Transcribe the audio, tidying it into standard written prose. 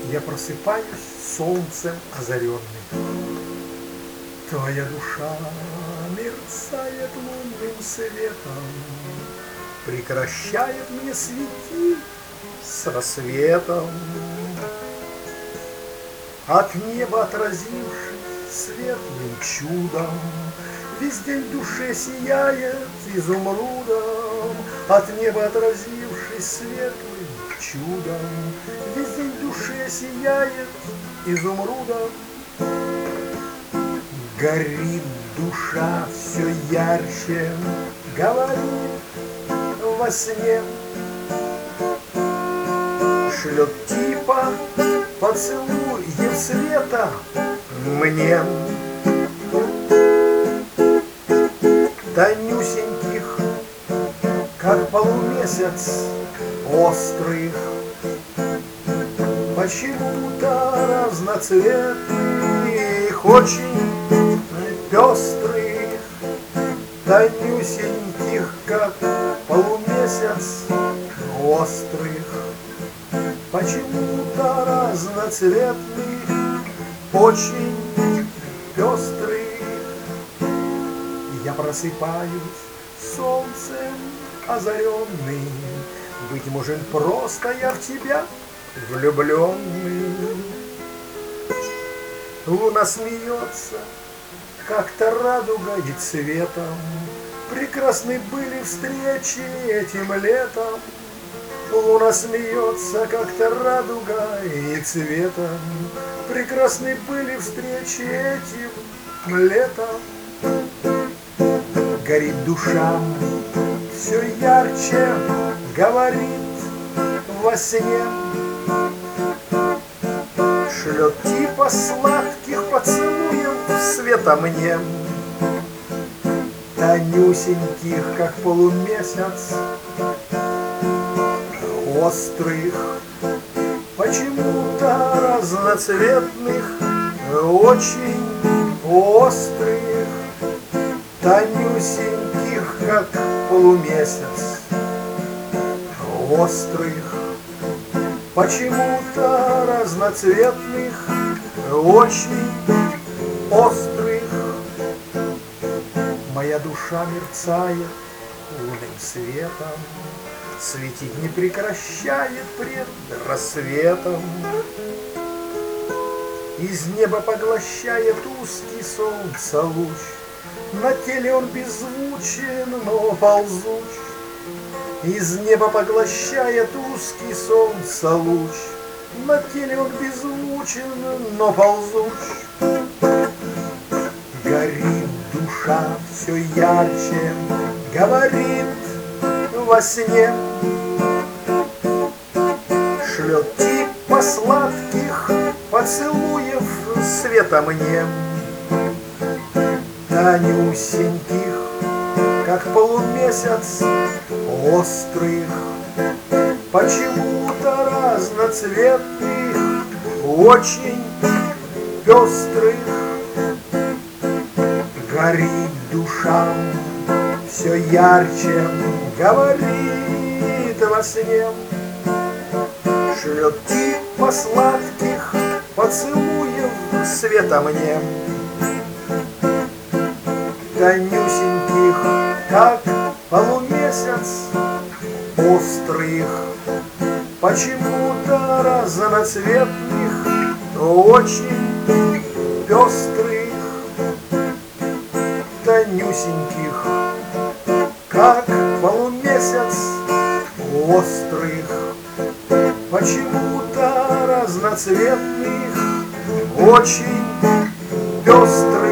Я просыпаюсь солнцем озаренным. Твоя душа мерцает лунным светом, прекращает мне светить с рассветом. От неба отразившись светлым чудом, весь день в душе сияет изумрудом. От неба отразившись светлым чудом, весь день в душе сияет изумрудом. Горит душа все ярче, говорит во сне, шлет типа поцелуев света мне. Тонюсеньких, как полумесяц острых, почему-то разноцветных, очень пестрых, тонюсеньких, как полумесяц острых, почему-то разноцветных, очень пестрых. Я просыпаюсь солнцем озаренный, быть может, просто я в тебя влюбленный. Луна смеется, как-то радугой и цветом, прекрасны были встречи этим летом. Луна смеется, как-то радугой и цветом, прекрасны были встречи этим летом. Горит душа все ярче, говорит во сне, шлет типа сладких поцелуев света мне. Тонюсеньких, как полумесяц острых, почему-то разноцветных, очень острых, тонюсеньких, как полумесяц острых, почему-то разноцветных, очень острых. Моя душа мерцает лунным светом, светить не прекращает пред рассветом. Из неба поглощает узкий солнца луч, на теле он беззвучен, но ползуч. Из неба поглощает узкий солнца луч, на теле он беззвучен, но ползуч. Горит душа все ярче, говорит во сне, шлет типа сладких поцелуев света мне. Тонюсеньких, как полумесяц острых, почему-то разноцветных, очень пестрых. Горит душа все ярче, говорит во сне, шлет типа сладких поцелуев света мне. Тонюсеньких, как полумесяц острых, почему-то разноцветных, очень пестрых. Тонюсеньких, как полумесяц острых, почему-то разноцветных, очень пестрых.